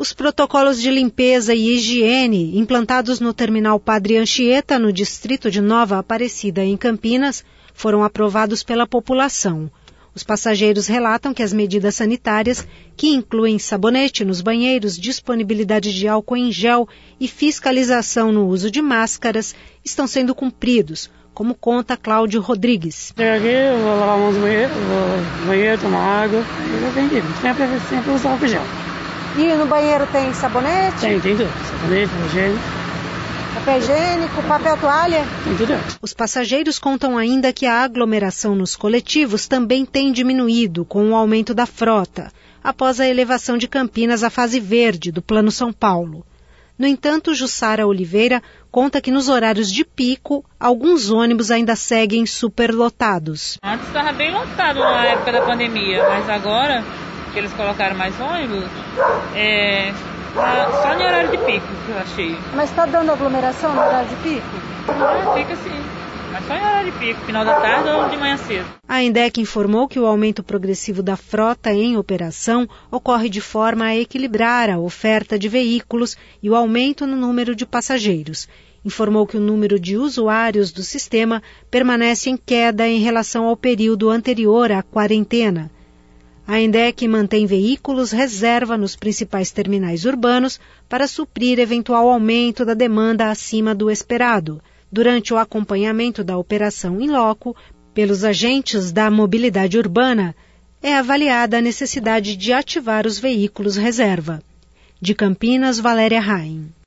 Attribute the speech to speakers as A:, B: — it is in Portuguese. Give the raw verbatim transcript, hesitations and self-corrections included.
A: Os protocolos de limpeza e higiene implantados no terminal Padre Anchieta, no distrito de Nova Aparecida, em Campinas, foram aprovados pela população. Os passageiros relatam que as medidas sanitárias, que incluem sabonete nos banheiros, disponibilidade de álcool em gel e fiscalização no uso de máscaras, estão sendo cumpridos, como conta Cláudio Rodrigues.
B: Chego aqui, eu vou lavar a mão no banheiro, vou no banheiro, tomar água, e eu venho aqui, sempre, sempre usar álcool gel.
A: E no banheiro tem sabonete?
B: Tem, tem tudo. Sabonete, papel higiênico.
A: Papel higiênico, papel toalha?
B: Tem tudo.
A: Os passageiros contam ainda que a aglomeração nos coletivos também tem diminuído com o aumento da frota, após a elevação de Campinas à fase verde do Plano São Paulo. No entanto, Jussara Oliveira conta que nos horários de pico, alguns ônibus ainda seguem superlotados.
C: Antes estava bem lotado na época da pandemia, mas agora que eles colocaram mais ônibus, é, só no horário de pico que eu achei.
A: Mas está dando aglomeração no horário de pico?
C: Ah, fica sim, mas só em horário de pico, final da tarde ou de manhã cedo.
A: A Endec informou que o aumento progressivo da frota em operação ocorre de forma a equilibrar a oferta de veículos e o aumento no número de passageiros. Informou que o número de usuários do sistema permanece em queda em relação ao período anterior à quarentena. A Endec mantém veículos reserva nos principais terminais urbanos para suprir eventual aumento da demanda acima do esperado. Durante o acompanhamento da operação in loco, pelos agentes da mobilidade urbana, é avaliada a necessidade de ativar os veículos reserva. De Campinas, Valéria Raim.